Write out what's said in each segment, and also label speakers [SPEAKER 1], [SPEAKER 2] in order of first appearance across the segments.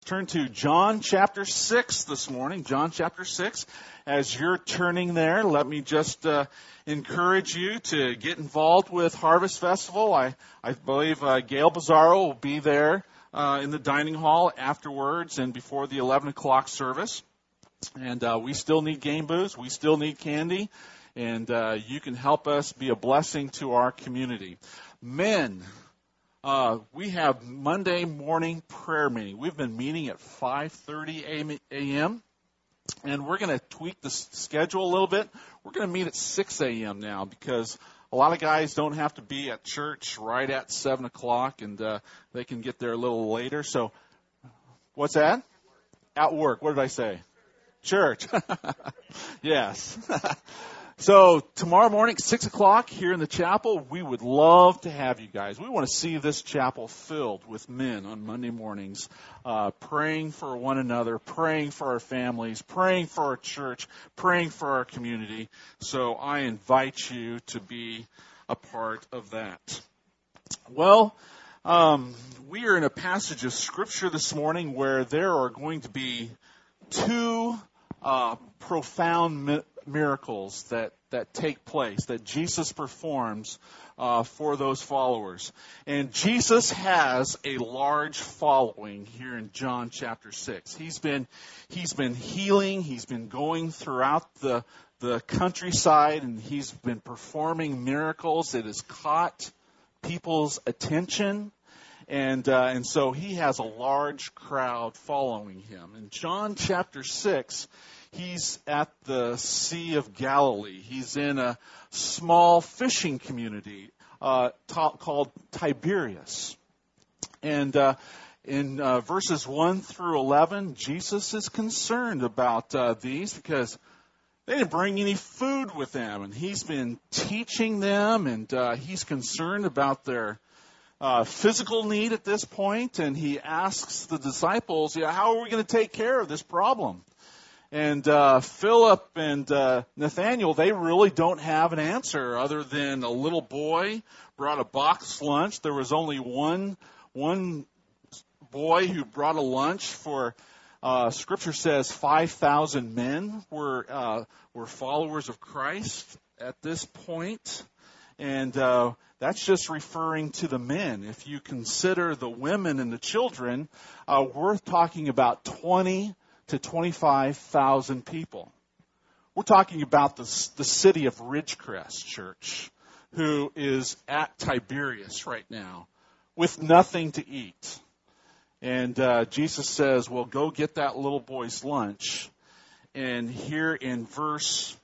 [SPEAKER 1] turn to John chapter 6 this morning. John chapter 6. As you're turning there, let me just encourage you to get involved with Harvest Festival. I believe Gail Bizarro will be there in the dining hall afterwards and before the 11 o'clock service. And we still need game booths. We still need candy. And you can help us be a blessing to our community. Men, we have Monday morning prayer meeting. We've been meeting at 5:30 a.m. And we're going to tweak the schedule a little bit. We're going to meet at 6 a.m. now because a lot of guys don't have to be at church right at 7 o'clock, and they can get there a little later. So what's that? At work. What did I say? Church. Yes. So tomorrow morning, 6 o'clock here in the chapel, we would love to have you guys. We want to see this chapel filled with men on Monday mornings, praying for one another, praying for our families, praying for our church, praying for our community. So I invite you to be a part of that. Well, we are in a passage of Scripture this morning where there are going to be two profound miracles that take place, that Jesus performs for those followers. And Jesus has a large following here in John chapter 6. He's been healing, he's been going throughout the countryside, and he's been performing miracles that has caught people's attention. And so he has a large crowd following him. In John chapter 6, he's at the Sea of Galilee. He's in a small fishing community called Tiberias. And in verses 1 through 11, Jesus is concerned about these because they didn't bring any food with them. And he's been teaching them, and he's concerned about their physical need at this point. And he asks the disciples, how are we going to take care of this problem? And Philip and Nathaniel, they really don't have an answer other than a little boy brought a boxed lunch. There was only one boy who brought a lunch for, Scripture says, 5,000 men were followers of Christ at this point. And that's just referring to the men. If you consider the women and the children, we're talking about 20 to 25,000 people. We're talking about the city of Ridgecrest Church, who is at Tiberias right now with nothing to eat. And Jesus says, well, go get that little boy's lunch. And here in verse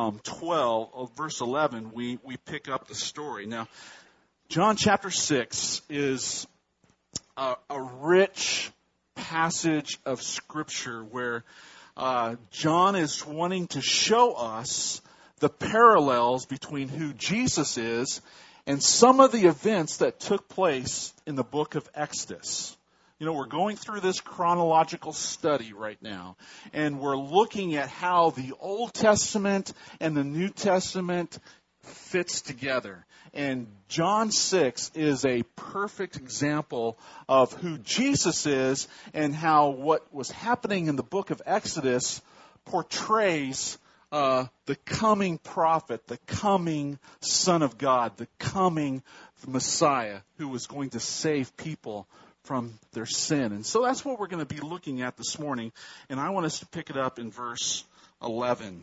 [SPEAKER 1] 11, we pick up the story. Now, John chapter 6 is a rich passage of Scripture where John is wanting to show us the parallels between who Jesus is and some of the events that took place in the book of Exodus. We're going through this chronological study right now, and we're looking at how the Old Testament and the New Testament fits together. And John 6 is a perfect example of who Jesus is and how what was happening in the book of Exodus portrays the coming prophet, the coming Son of God, the coming Messiah who was going to save people from their sin. And so that's what we're going to be looking at this morning. And I want us to pick it up in verse 11.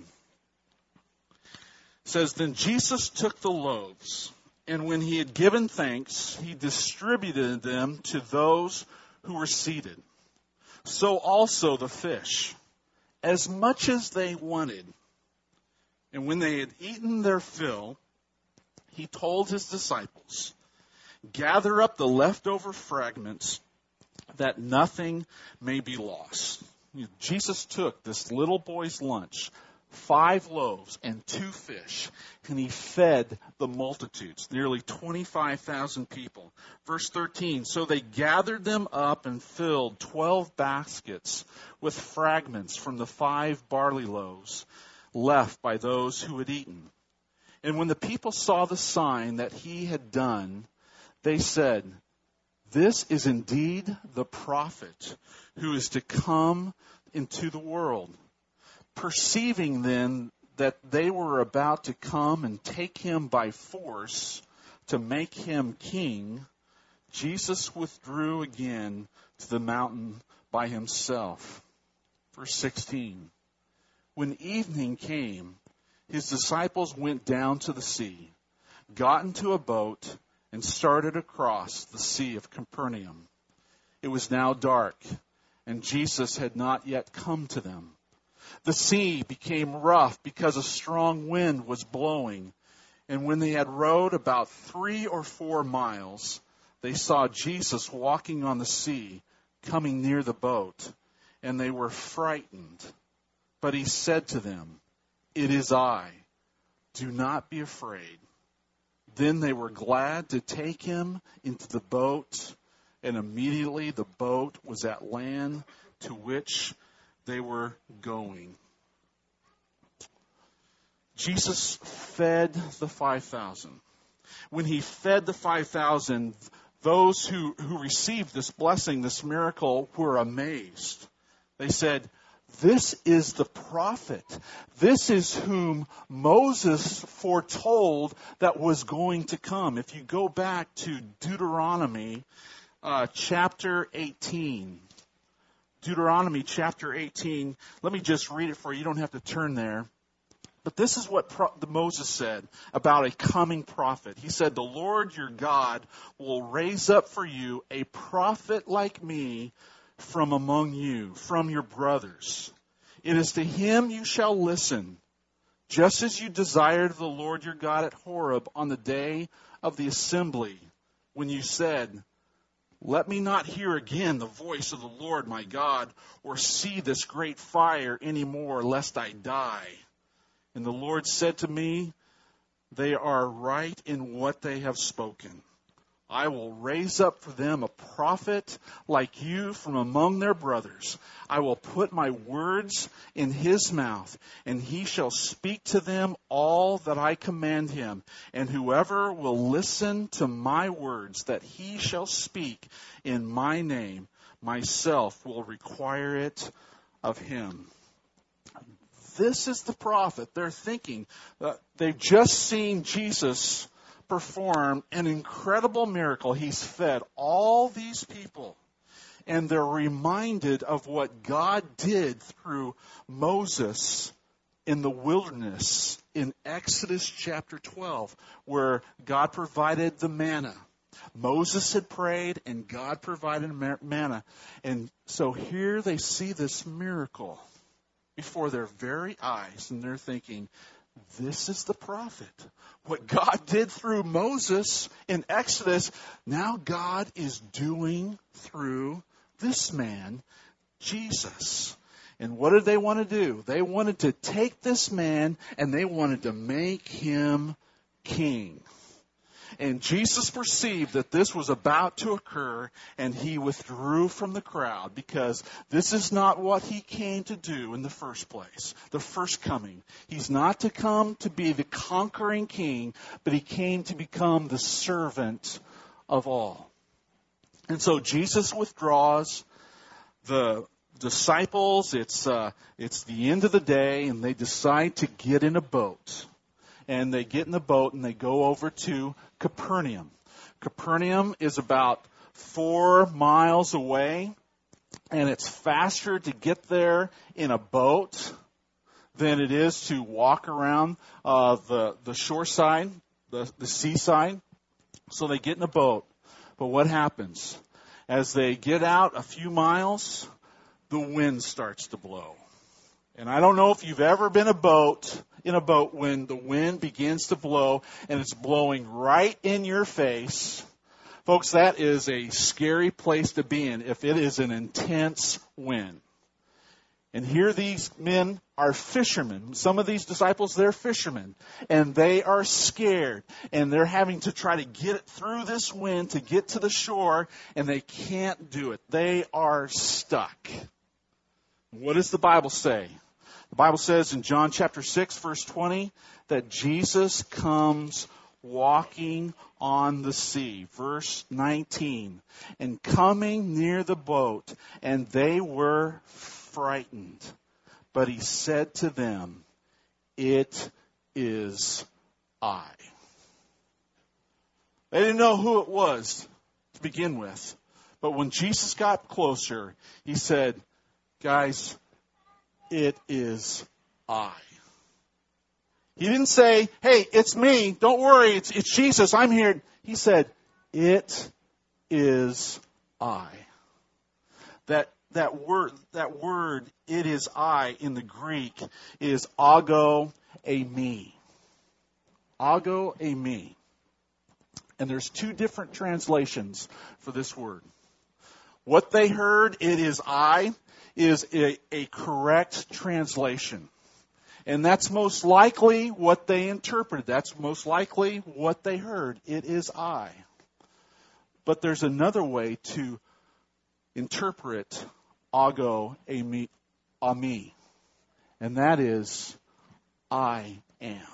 [SPEAKER 1] It says, then Jesus took the loaves, and when he had given thanks, he distributed them to those who were seated. So also the fish, as much as they wanted. And when they had eaten their fill, he told his disciples, gather up the leftover fragments that nothing may be lost. Jesus took this little boy's lunch, 5 loaves and 2 fish, and he fed the multitudes, nearly 25,000 people. Verse 13, so they gathered them up and filled 12 baskets with fragments from the 5 barley loaves left by those who had eaten. And when the people saw the sign that he had done, they said, This is indeed the prophet who is to come into the world. Perceiving then that they were about to come and take him by force to make him king, Jesus withdrew again to the mountain by himself. Verse 16. When evening came, his disciples went down to the sea, got into a boat, and started across the Sea of Capernaum. It was now dark, and Jesus had not yet come to them. The sea became rough because a strong wind was blowing, and when they had rowed about 3 or 4 miles, they saw Jesus walking on the sea, coming near the boat, and they were frightened. But he said to them, "It is I. Do not be afraid." Then they were glad to take him into the boat, and immediately the boat was at land to which they were going. Jesus fed the 5,000. When he fed the 5,000, those who received this blessing, this miracle, were amazed. They said, "This is the prophet. This is whom Moses foretold that was going to come." If you go back to Deuteronomy chapter 18. Deuteronomy chapter 18. Let me just read it for you. You don't have to turn there. But this is what Moses said about a coming prophet. He said, "The Lord your God will raise up for you a prophet like me from among you, from your brothers. It is to him you shall listen, just as you desired the Lord your God at Horeb on the day of the assembly, when you said, 'Let me not hear again the voice of the Lord my God, or see this great fire any more, lest I die.' And the Lord said to me, 'They are right in what they have spoken. I will raise up for them a prophet like you from among their brothers. I will put my words in his mouth, and he shall speak to them all that I command him. And whoever will listen to my words that he shall speak in my name, myself will require it of him.'" This is the prophet. They're thinking, they've just seen Jesus perform an incredible miracle. He's fed all these people. And they're reminded of what God did through Moses in the wilderness in Exodus chapter 12, where God provided the manna. Moses had prayed and God provided manna. And so here they see this miracle before their very eyes, and they're thinking, this is the prophet. What God did through Moses in Exodus, now God is doing through this man, Jesus. And what did they want to do? They wanted to take this man and they wanted to make him king. And Jesus perceived that this was about to occur, and he withdrew from the crowd, because this is not what he came to do in the first place, the first coming. He's not to come to be the conquering king, but he came to become the servant of all. And so Jesus withdraws. The disciples, it's the end of the day, and they decide to get in a boat. And they get in the boat and they go over to Capernaum. Capernaum is about 4 miles away, and it's faster to get there in a boat than it is to walk around the shore side, the seaside. So they get in a boat. But what happens? As they get out a few miles, the wind starts to blow. And I don't know if you've ever been in a boat when the wind begins to blow and it's blowing right in your face. Folks, that is a scary place to be in if it is an intense wind. And here these men are fishermen. Some of these disciples, they're fishermen. And they are scared. And they're having to try to get it through this wind to get to the shore. And they can't do it. They are stuck. What does the Bible say? The Bible says in John chapter 6, verse 20, that Jesus comes walking on the sea. Verse 19. And coming near the boat, and they were frightened. But he said to them, "It is I." They didn't know who it was to begin with. But when Jesus got closer, he said, "Guys, it is I." He didn't say, "Hey, it's me. Don't worry. It's Jesus. I'm here." He said, "It is I." That word, "it is I," in the Greek is ago eimi. Ago eimi. And there's two different translations for this word. What they heard, "it is I," is a correct translation. And that's most likely what they interpreted. That's most likely what they heard. "It is I." But there's another way to interpret ago eimi, and that is "I am."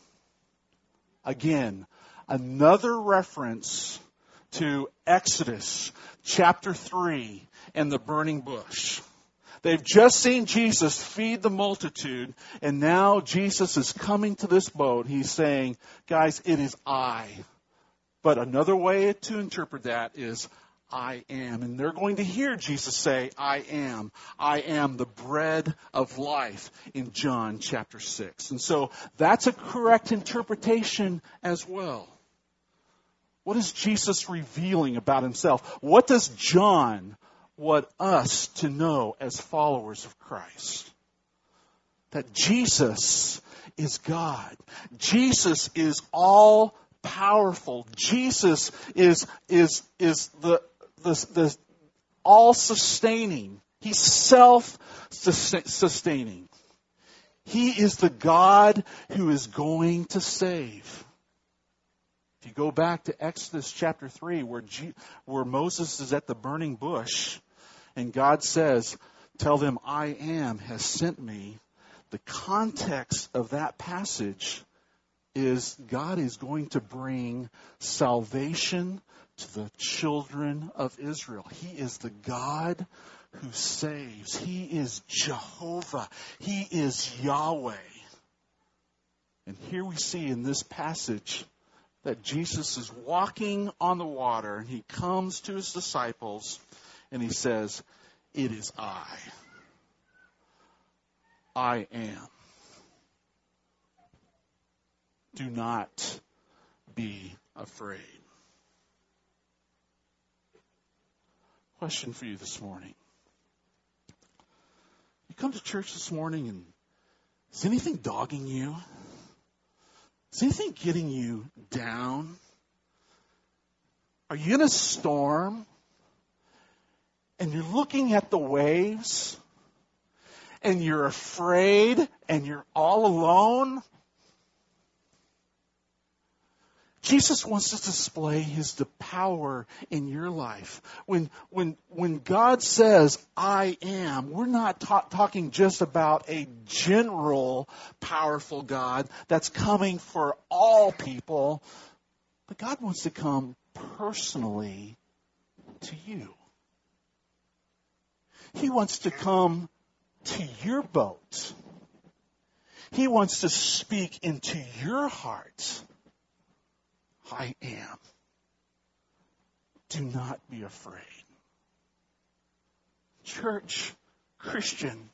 [SPEAKER 1] Again, another reference to Exodus chapter 3 and the burning bush. They've just seen Jesus feed the multitude, and now Jesus is coming to this boat. He's saying, "Guys, it is I." But another way to interpret that is "I am." And they're going to hear Jesus say, "I am. I am the bread of life," in John chapter 6. And so that's a correct interpretation as well. What is Jesus revealing about himself? What does John want us to know as followers of Christ? That Jesus is God. Jesus is all powerful. Jesus is the all-sustaining. He's self-sustaining. He is the God who is going to save. If you go back to Exodus chapter 3, where Moses is at the burning bush, and God says, "Tell them I am has sent me," the context of that passage is God is going to bring salvation to the children of Israel. He is the God who saves. He is Jehovah. He is Yahweh. And here we see in this passage that Jesus is walking on the water, and he comes to his disciples and he says, "It is I. I am. Do not be afraid." Question for you this morning. You come to church this morning, and is anything dogging you? Is anything getting you down? Are you in a storm and you're looking at the waves and you're afraid and you're all alone? Jesus wants to display the power in your life. When God says, "I am," we're not talking just about a general powerful God that's coming for all people, but God wants to come personally to you. He wants to come to your boat. He wants to speak into your heart. I am. Do not be afraid. Church, Christian,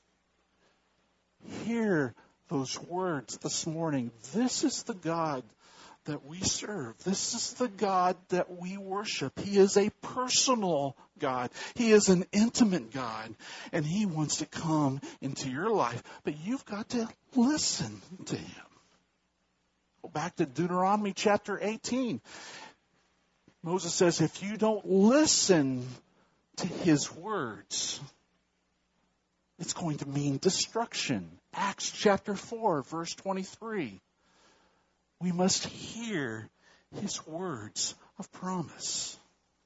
[SPEAKER 1] hear those words this morning. This is the God that we serve. This is the God that we worship. He is a personal God. He is an intimate God. And He wants to come into your life. But you've got to listen to Him. Go back to Deuteronomy chapter 18. Moses says, if you don't listen to His words, it's going to mean destruction. Acts chapter 4, verse 23. We must hear His words of promise.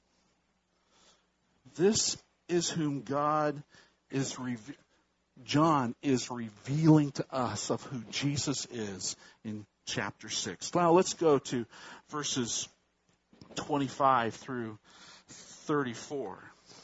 [SPEAKER 1] This is whom John is revealing to us of who Jesus is in chapter 6. Now let's go to verses 25 through 34.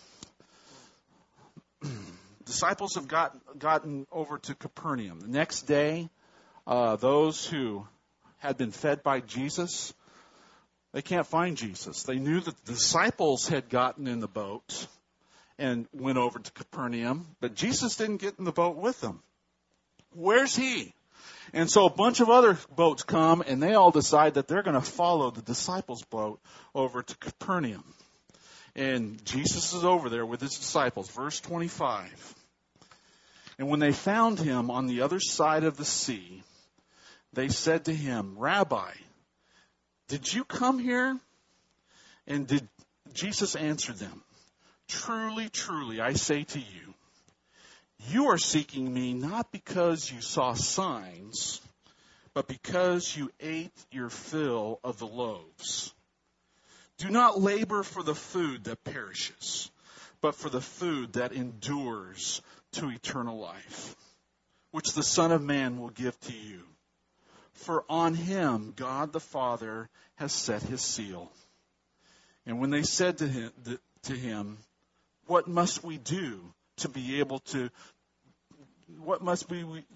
[SPEAKER 1] Disciples have gotten over to Capernaum. The next day, those who had been fed by Jesus, they can't find Jesus. They knew that the disciples had gotten in the boat and went over to Capernaum, but Jesus didn't get in the boat with them. Where's he? And so a bunch of other boats come, and they all decide that they're going to follow the disciples' boat over to Capernaum. And Jesus is over there with his disciples. Verse 25. And when they found him on the other side of the sea, they said to him, Rabbi, did you come here? And Jesus answered them, Truly, truly, I say to you, you are seeking me not because you saw signs, but because you ate your fill of the loaves. Do not labor for the food that perishes, but for the food that endures to eternal life, which the Son of Man will give to you. For on him God the Father has set his seal. And when they said to him, what must we do to be able to, what must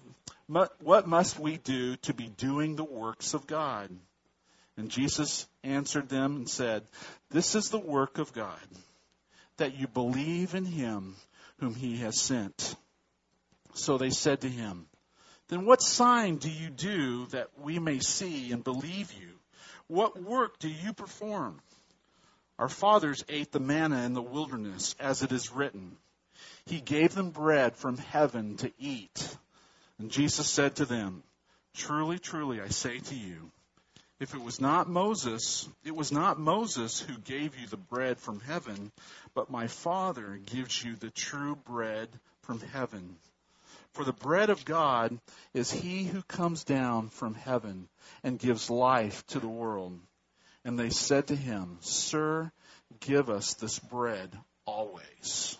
[SPEAKER 1] we do to be doing the works of God? And Jesus answered them and said, This is the work of God, that you believe in him whom he has sent. So they said to him, Then what sign do you do that we may see and believe you? What work do you perform? Our fathers ate the manna in the wilderness, as it is written. He gave them bread from heaven to eat. And Jesus said to them, Truly, truly, I say to you, if it was not Moses who gave you the bread from heaven, but my Father gives you the true bread from heaven. For the bread of God is he who comes down from heaven and gives life to the world. And they said to him, Sir, give us this bread always.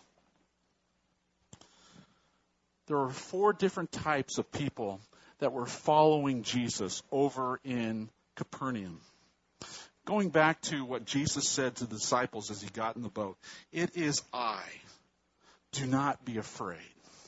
[SPEAKER 1] There were 4 different types of people that were following Jesus over in Capernaum. Going back to what Jesus said to the disciples as he got in the boat, it is I. Do not be afraid.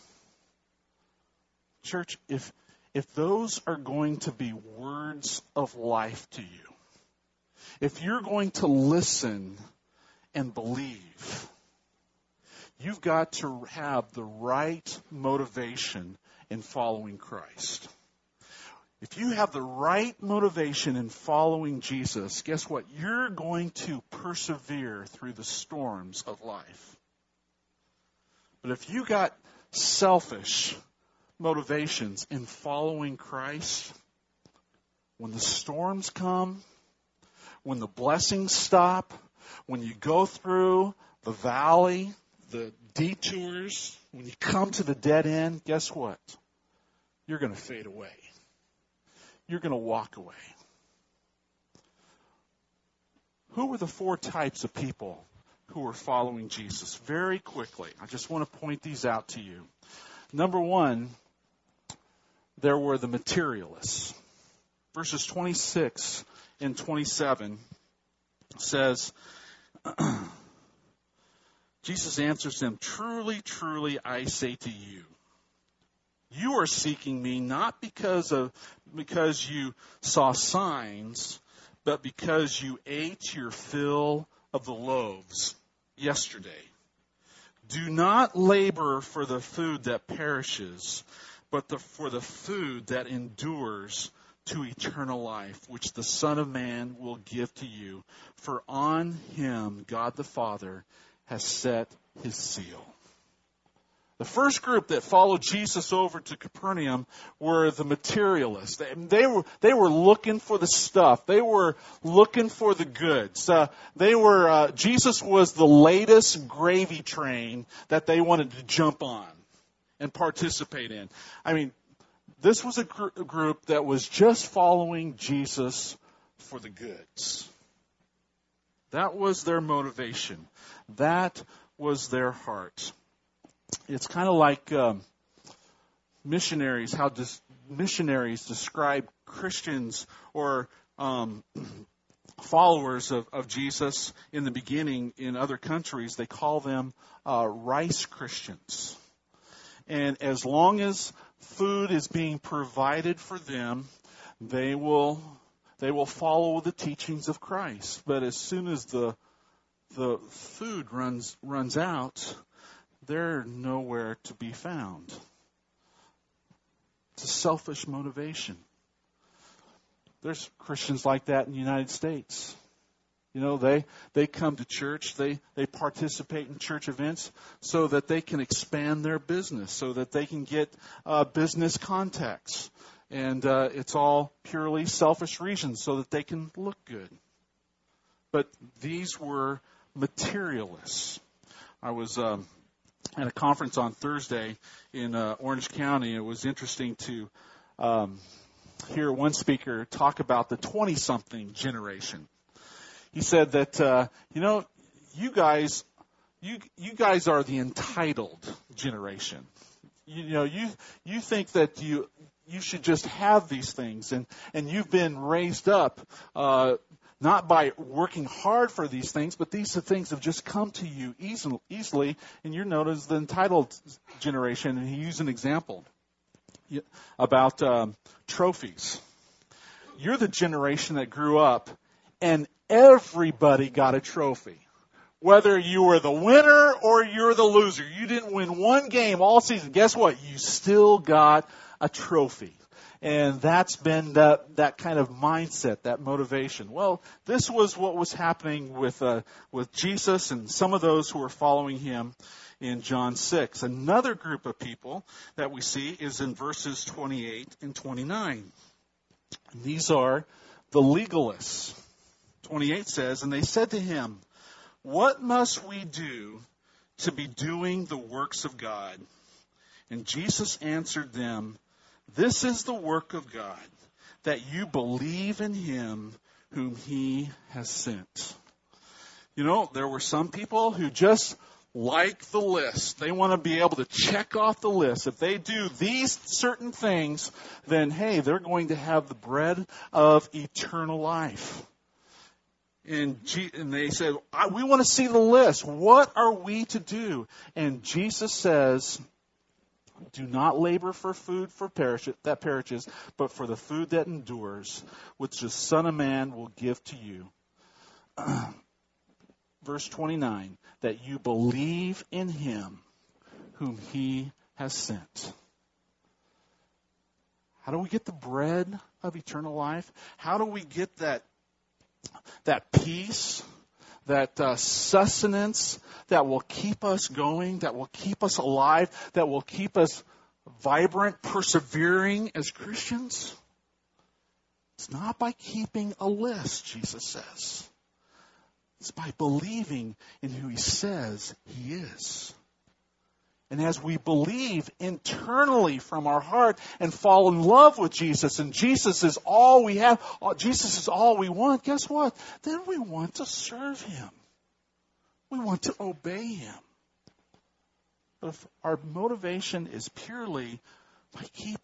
[SPEAKER 1] Church, if those are going to be words of life to you, if you're going to listen and believe, you've got to have the right motivation in following Christ. If you have the right motivation in following Jesus, guess what? You're going to persevere through the storms of life. But if you got selfish motivations in following Christ, when the storms come, when the blessings stop, when you go through the valley, the detours, when you come to the dead end, guess what? You're going to fade away. You're going to walk away. Who were the 4 types of people who were following Jesus? Very quickly, I just want to point these out to you. Number 1, there were the materialists. Verses 26 and 27 says, Jesus answers them, Truly, truly, I say to you, you are seeking me not because you saw signs, but because you ate your fill of the loaves yesterday. Do not labor for the food that perishes, but for the food that endures to eternal life, which the Son of Man will give to you. For on him God the Father has set his seal. The first group that followed Jesus over to Capernaum were the materialists. They were looking for the stuff. They were looking for the goods. Jesus was the latest gravy train that they wanted to jump on and participate in. I mean, this was a group that was just following Jesus for the goods. That was their motivation. That was their heart. It's kind of like missionaries, how missionaries describe Christians or followers of Jesus in the beginning in other countries, they call them rice Christians. And as long as food is being provided for them, they will follow the teachings of Christ. But as soon as the food runs out, they're nowhere to be found. It's a selfish motivation. There's Christians like that in the United States. You know, they come to church, they participate in church events so that they can expand their business, so that they can get business contacts. And it's all purely selfish reasons so that they can look good. But these were materialists. I was at a conference on Thursday in Orange County. It was interesting to hear one speaker talk about the 20-something generation. He said that, you guys are the entitled generation. You think that you should just have these things, and you've been raised up not by working hard for these things, but these things have just come to you easily, and you're known as the entitled generation. And he used an example about trophies. You're the generation that grew up, and everybody got a trophy. Whether you were the winner or you're the loser, you didn't win one game all season. Guess what? You still got a trophy. And that's been that kind of mindset, that motivation. Well, this was what was happening with Jesus and some of those who were following him in John 6. Another group of people that we see is in verses 28 and 29. These are the legalists. 28 says, "And they said to him, 'What must we do to be doing the works of God?' And Jesus answered them, 'This is the work of God, that you believe in him whom he has sent.'" You know, there were some people who just like the list. They want to be able to check off the list. If they do these certain things, then, hey, they're going to have the bread of eternal life. And they said, "We want to see the list. What are we to do?" And Jesus says, "Do not labor for food that perishes, but for the food that endures, which the Son of Man will give to you." Verse 29, "That you believe in him whom he has sent." How do we get the bread of eternal life? How do we get that peace, that sustenance that will keep us going, that will keep us alive, that will keep us vibrant, persevering as Christians? It's not by keeping a list, Jesus says. It's by believing in who he says he is. And as we believe internally from our heart and fall in love with Jesus, and Jesus is all we have, Jesus is all we want, guess what? Then we want to serve him. We want to obey him. But if our motivation is purely by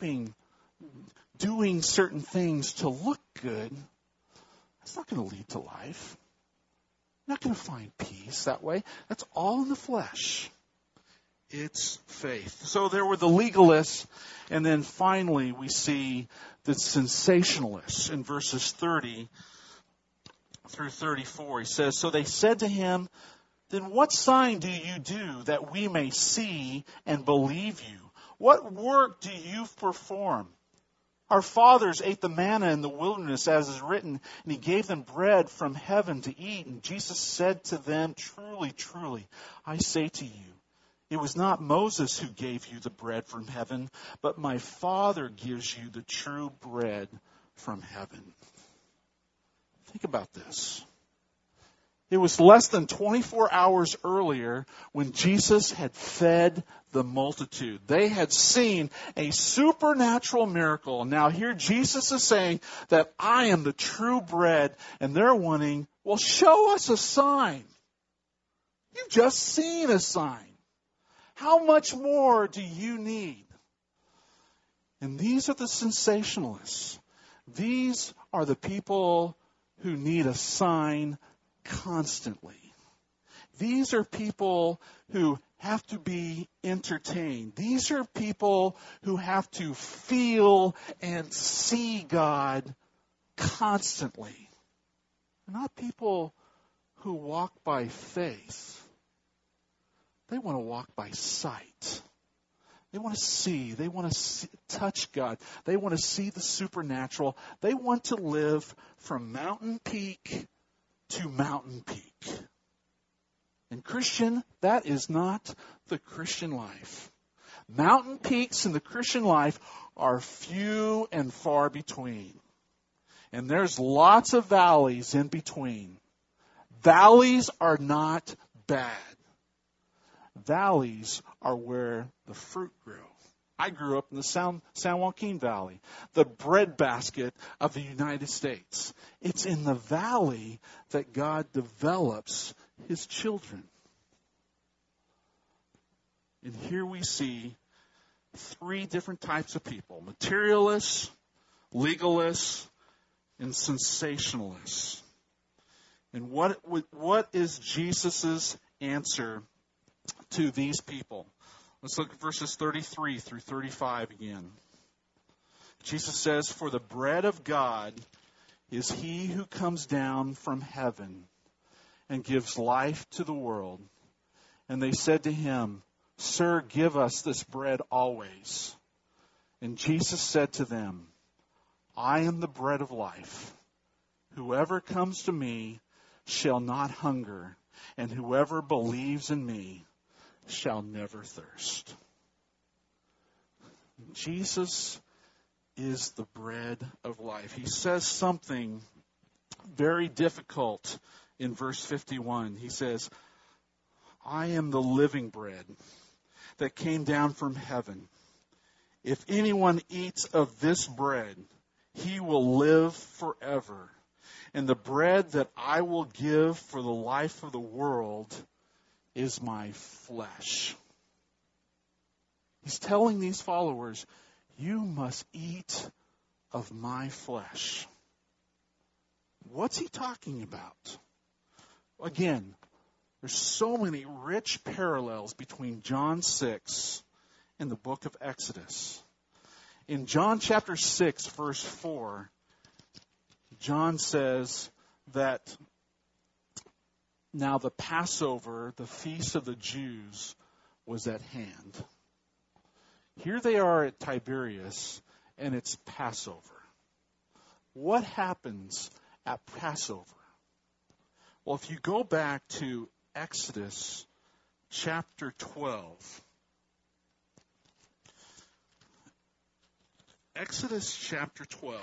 [SPEAKER 1] doing certain things to look good, that's not going to lead to life. You're not going to find peace that way. That's all in the flesh. It's faith. So there were the legalists, and then finally we see the sensationalists in verses 30 through 34. He says, "So they said to him, 'Then what sign do you do that we may see and believe you? What work do you perform? Our fathers ate the manna in the wilderness, as is written, and he gave them bread from heaven to eat.' And Jesus said to them, 'Truly, truly, I say to you, it was not Moses who gave you the bread from heaven, but my Father gives you the true bread from heaven.'" Think about this. It was less than 24 hours earlier when Jesus had fed the multitude. They had seen a supernatural miracle. Now here Jesus is saying that I am the true bread, and they're wanting, well, show us a sign. You've just seen a sign. How much more do you need? And these are the sensationalists. These are the people who need a sign constantly. These are people who have to be entertained. These are people who have to feel and see God constantly. They're not people who walk by faith. They want to walk by sight. They want to see. They want to touch God. They want to see the supernatural. They want to live from mountain peak to mountain peak. And Christian, that is not the Christian life. Mountain peaks in the Christian life are few and far between. And there's lots of valleys in between. Valleys are not bad. Valleys are where the fruit grew. I grew up in the San Joaquin Valley, the breadbasket of the United States. It's in the valley that God develops His children. And here we see three different types of people: materialists, legalists, and sensationalists. And what is Jesus' answer to these people? Let's look at verses 33 through 35 again. Jesus says, "For the bread of God is He who comes down from heaven and gives life to the world." And they said to Him, "Sir, give us this bread always." And Jesus said to them, "I am the bread of life. Whoever comes to me shall not hunger, and whoever believes in me shall never thirst." Jesus is the bread of life. He says something very difficult in verse 51. He says, "I am the living bread that came down from heaven. If anyone eats of this bread, he will live forever. And the bread that I will give for the life of the world is my flesh." He's telling these followers, you must eat of my flesh. What's he talking about? Again, there's so many rich parallels between John 6 and the book of Exodus. In John chapter 6, verse 4, John says that now the Passover, the feast of the Jews, was at hand. Here they are at Tiberias, and it's Passover. What happens at Passover? Well, if you go back to Exodus chapter 12, Exodus chapter 12,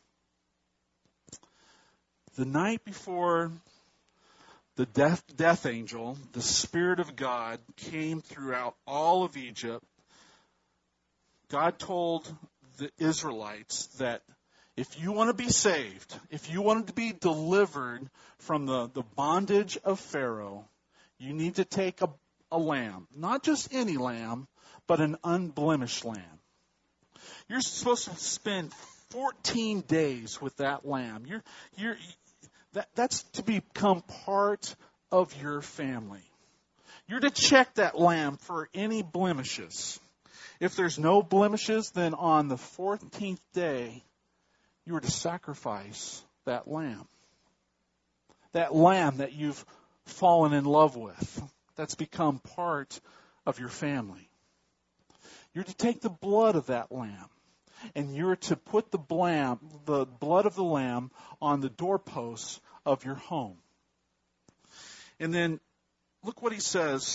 [SPEAKER 1] the night before the death angel, the Spirit of God, came throughout all of Egypt, God told the Israelites that if you want to be saved, if you want to be delivered from the bondage of Pharaoh, you need to take a lamb. Not just any lamb, but an unblemished lamb. You're supposed to spend 14 days with that lamb. That's to become part of your family. You're to check that lamb for any blemishes. If there's no blemishes, then on the 14th day, you are to sacrifice that lamb. That lamb that you've fallen in love with, that's become part of your family. You're to take the blood of that lamb, and you're to put the blood of the lamb on the doorposts of your home. And then look what he says.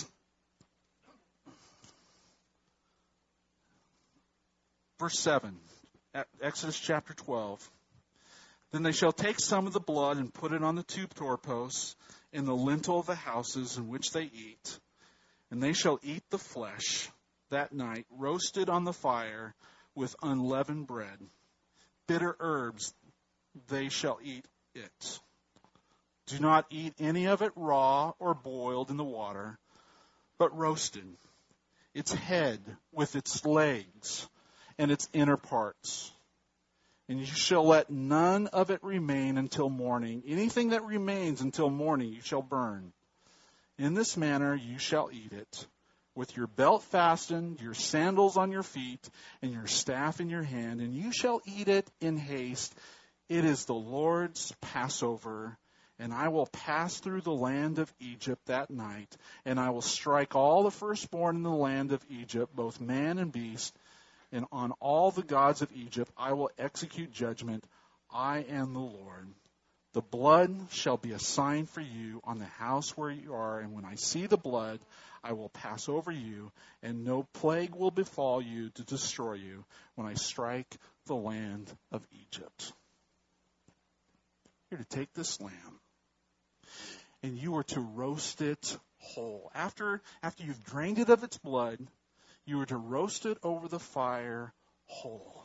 [SPEAKER 1] Verse 7, Exodus chapter 12. "Then they shall take some of the blood and put it on the two doorposts in the lintel of the houses in which they eat. And they shall eat the flesh that night, roasted on the fire with unleavened bread. Bitter herbs they shall eat it. Do not eat any of it raw or boiled in the water, but roasted, its head with its legs, and its inner parts. And you shall let none of it remain until morning. Anything that remains until morning you shall burn. In this manner you shall eat it, with your belt fastened, your sandals on your feet, and your staff in your hand, and you shall eat it in haste. It is the Lord's Passover, and I will pass through the land of Egypt that night, and I will strike all the firstborn in the land of Egypt, both man and beast, and on all the gods of Egypt I will execute judgment. I am the Lord. The blood shall be a sign for you on the house where you are, and when I see the blood, I will pass over you, and no plague will befall you to destroy you when I strike the land of Egypt. You're to take this lamb, and you are to roast it whole. After you've drained it of its blood, you are to roast it over the fire whole.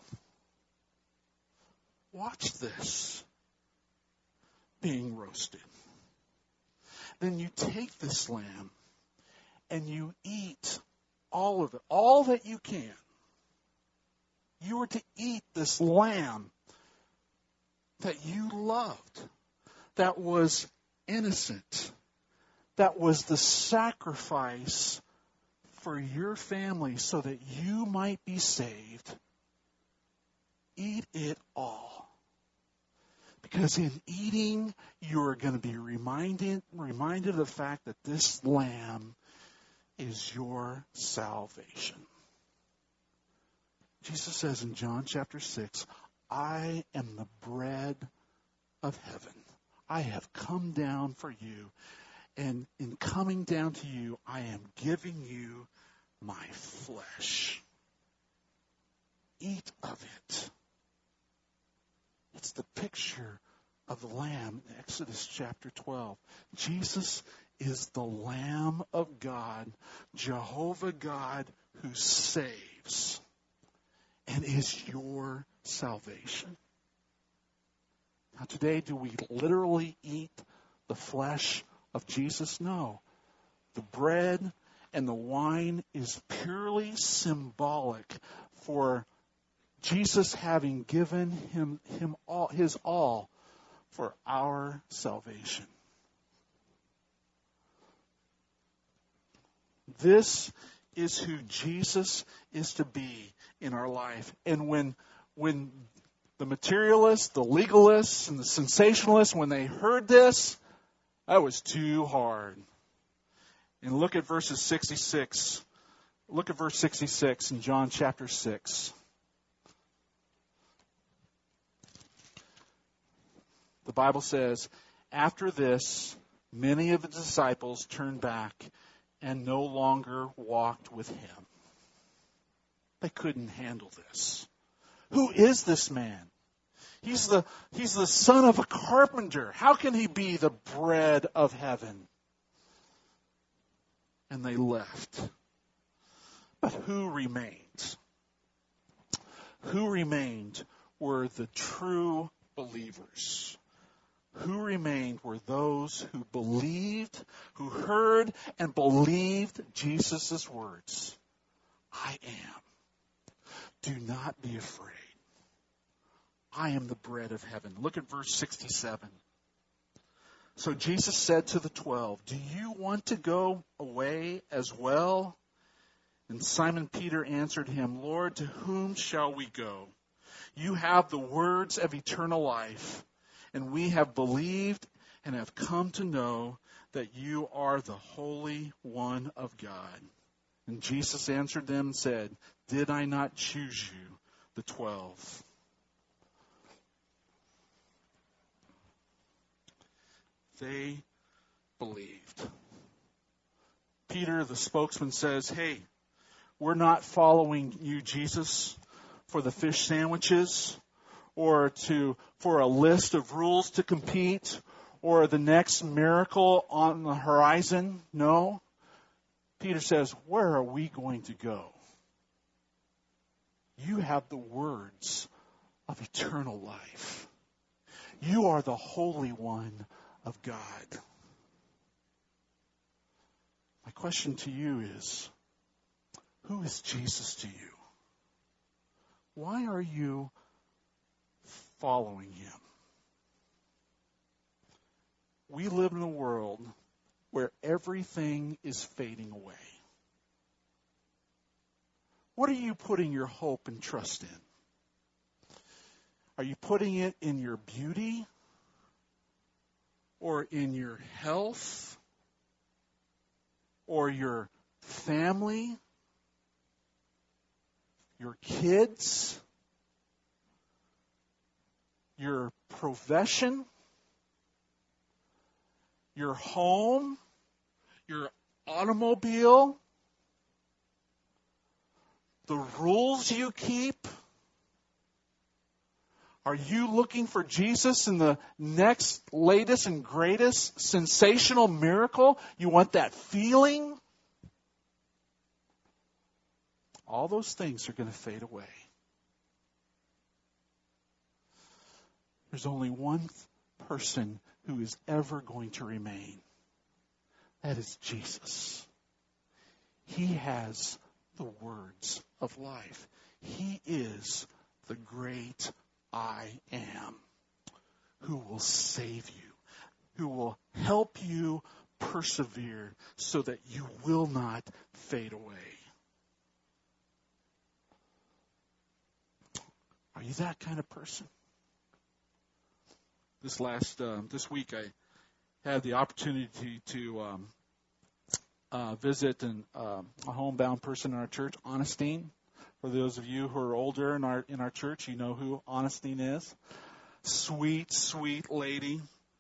[SPEAKER 1] Watch this being roasted. Then you take this lamb and you eat all of it, all that you can. You are to eat this lamb that you loved, that was innocent, that was the sacrifice for your family so that you might be saved. Eat it all. Because in eating, you're going to be reminded of the fact that this lamb is your salvation. Jesus says in John chapter 6, I am the bread of heaven. I have come down for you. And in coming down to you, I am giving you my flesh. Eat of it. It's the picture of the Lamb in Exodus chapter 12. Jesus is the Lamb of God, Jehovah God, who saves and is your salvation. Now today, do we literally eat the flesh of Jesus? No. The bread and the wine is purely symbolic for Jesus having given him all, his all for our salvation. This is who Jesus is to be in our life. And when the materialists, the legalists, and the sensationalists, when they heard this, that was too hard. And look at verses 66. Look at verse 66 in John chapter 6. The Bible says, after this, many of the disciples turned back and no longer walked with him. They couldn't handle this. Who is this man? He's the son of a carpenter. How can he be the bread of heaven? And they left. But who remained? Who remained were the true believers. Who remained were those who believed, who heard and believed Jesus' words. I am. Do not be afraid. I am the bread of heaven. Look at verse 67. So Jesus said to the 12, do you want to go away as well? And Simon Peter answered him, Lord, to whom shall we go? You have the words of eternal life. And we have believed and have come to know that you are the Holy One of God. And Jesus answered them and said, did I not choose you, the 12? They believed. Peter, the spokesman, says, hey, we're not following you, Jesus, for the fish sandwiches, or for a list of rules to compete, or the next miracle on the horizon. No. Peter says, where are we going to go? You have the words of eternal life. You are the Holy One of God. My question to you is, who is Jesus to you? Why are you following him? We live in a world where everything is fading away. What are you putting your hope and trust in? Are you putting it in your beauty? Or in your health? Or your family? Your kids? Your profession? Your home? Your automobile? The rules you keep? Are you looking for Jesus in the next, latest, and greatest sensational miracle? You want that feeling? All those things are going to fade away. There's only one person who is ever going to remain. That is Jesus. He has the words of life. He is the great I am, who will save you, who will help you persevere so that you will not fade away. Are you that kind of person? This week I had the opportunity to visit a homebound person in our church, Augustine. For those of you who are older in our church, you know who Augustine is. Sweet, sweet lady.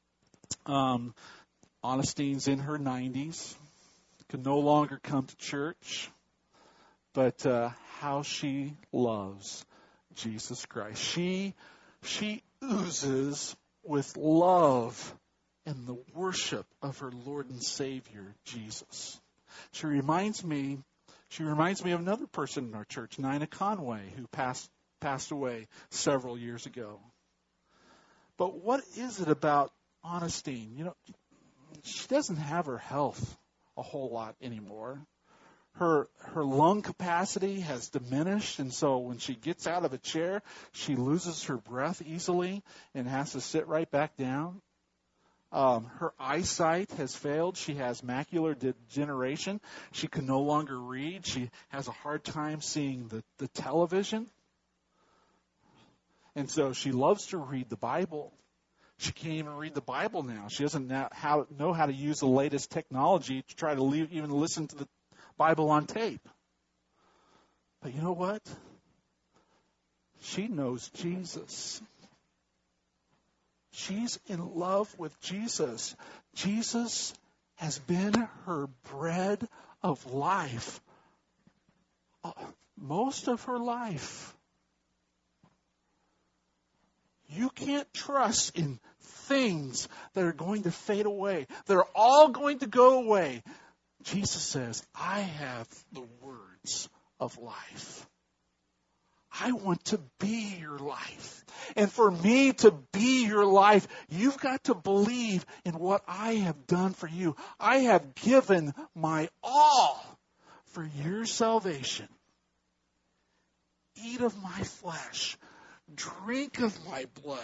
[SPEAKER 1] Augustine's in her 90s. Can no longer come to church. But how she loves Jesus Christ. She oozes with love and the worship of her Lord and Savior, Jesus. She reminds me of another person in our church, Nina Conway, who passed away several years ago. But what is it about Augustine? You know, she doesn't have her health a whole lot anymore. Her lung capacity has diminished, and so when she gets out of a chair, she loses her breath easily and has to sit right back down. Her eyesight has failed. She has macular degeneration. She can no longer read. She has a hard time seeing the television. And so she loves to read the Bible. She can't even read the Bible now. She doesn't know how to use the latest technology to try to even listen to the Bible on tape. But you know what? She knows Jesus. She's in love with Jesus. Jesus has been her bread of life most of her life. You can't trust in things that are going to fade away. They're all going to go away. Jesus says, I have the words of life. I want to be your life. And for me to be your life, you've got to believe in what I have done for you. I have given my all for your salvation. Eat of my flesh. Drink of my blood.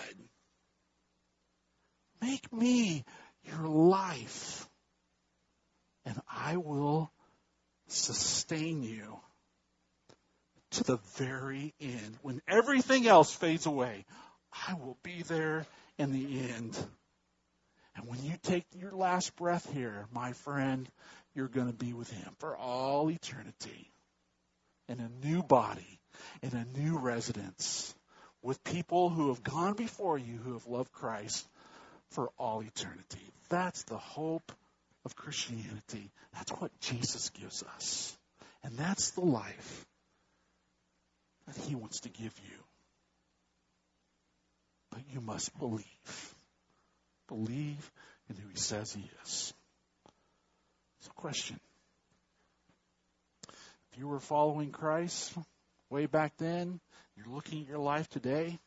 [SPEAKER 1] Make me your life. And I will sustain you to the very end. When everything else fades away, I will be there in the end. And when you take your last breath here, my friend, you're going to be with him for all eternity. In a new body, in a new residence, with people who have gone before you, who have loved Christ for all eternity. That's the hope of Christianity. That's what Jesus gives us. And that's the life that he wants to give you. But you must believe. Believe in who he says he is. So, question. If you were following Christ way back then, you're looking at your life today,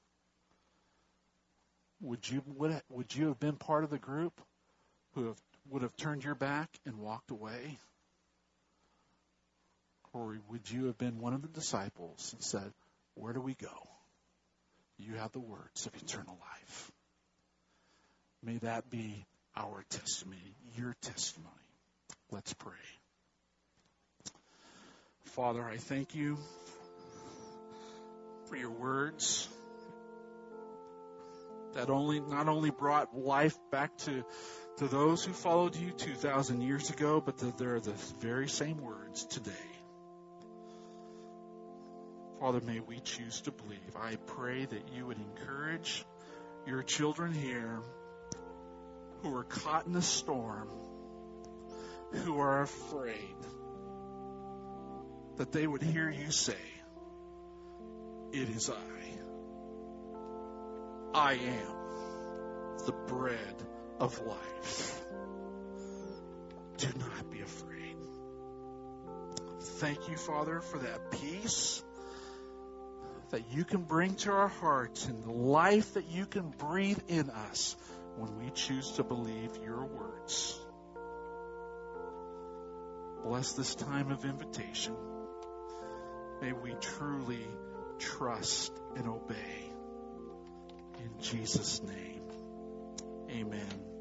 [SPEAKER 1] would you have been part of the group who would have turned your back and walked away? Or would you have been one of the disciples and said, where do we go? You have the words of eternal life. May that be our testimony, your testimony. Let's pray. Father, I thank you for your words that not only brought life back to those who followed you 2,000 years ago, but that they're the very same words today. Father, may we choose to believe. I pray that you would encourage your children here who are caught in a storm, who are afraid, that they would hear you say, "It is I am the bread of life. Do not be afraid." Thank you, Father, for that peace that you can bring to our hearts and the life that you can breathe in us when we choose to believe your words. Bless this time of invitation. May we truly trust and obey. In Jesus' name, amen.